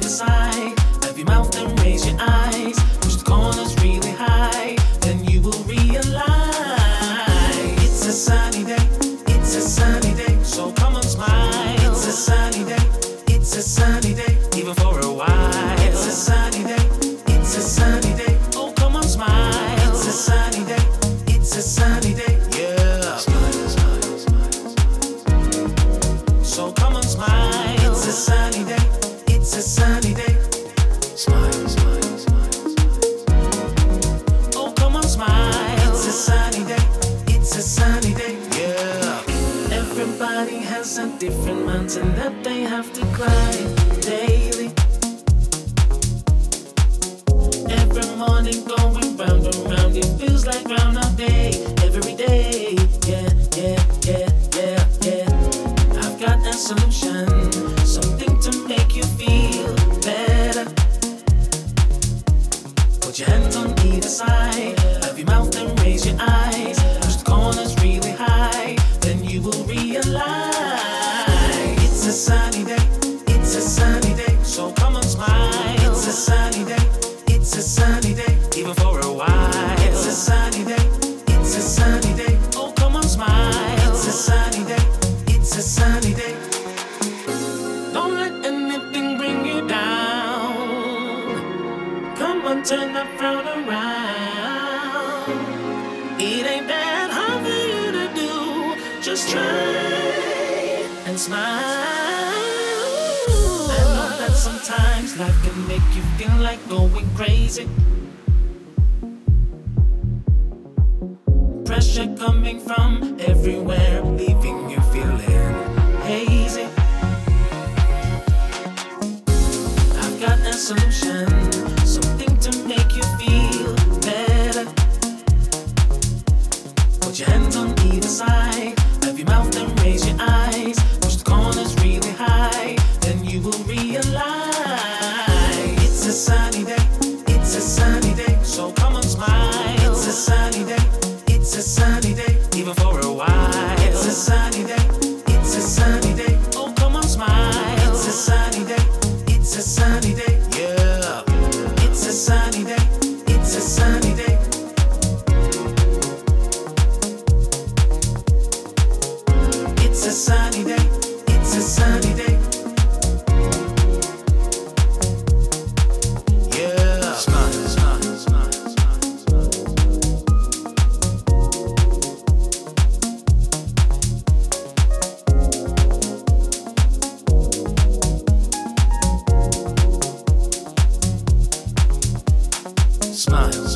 either side of your mouth and raise your eyes. Push the corners really high, then you will realize it's a sunny day, it's a sunny day, so come on smile. It's a sunny day, it's a sunny day, even for a while. It's a sunny day, it's a sunny day, oh come on smile. It's a sunny day, it's a sunny day, yeah. Smile, smile, smile, smile. So come on smile. It's a sunny day, it's a sunny day. Smile, smile, smile, smile. Oh come on smile. It's a sunny day, it's a sunny day, yeah. Everybody has a different mountain that they have to climb daily. Every morning going round and round, it feels like Groundhog Day. Every day, yeah, yeah, yeah, yeah, yeah. I've got a solution, something to make you feel better. Put your hands on either side of your mouth and raise your eyes. Push the corners really high, then you will realize it's a sunny day, it's a sunny day, so come on smile. It's a sunny day, it's a sunny day, even for a while. It's a sunny day, it's a sunny day, oh come on smile. It's a sunny day, it's a sunny day. Don't let anything bring you down. Come on, turn that frown around. It ain't that hard for you to do. Just try and smile. I know that sometimes life can make you feel like going crazy. Pressure coming from everywhere, leaving you feeling hazy. I've got a solution, something to make you feel better. Put your hands on either side of your mouth and raise your eyes. Push the corners really high, then you will realize it's a sunny day, it's a sunny day, so come on smile. It's a sunny day, it's a sunny day, even for a while. It's a sunny day, it's a sunny day, oh come on smile. It's a sunny day, it's a sunny day, yeah. It's a sunny day, it's a sunny day. It's a sunny day, it's a sunny day. Yeah. Smile, smile, smile, smile, smile. Smile.